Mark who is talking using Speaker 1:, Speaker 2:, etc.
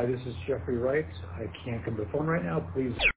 Speaker 1: Hi, this is Jeffrey Wright. I can't come to the phone right now. Please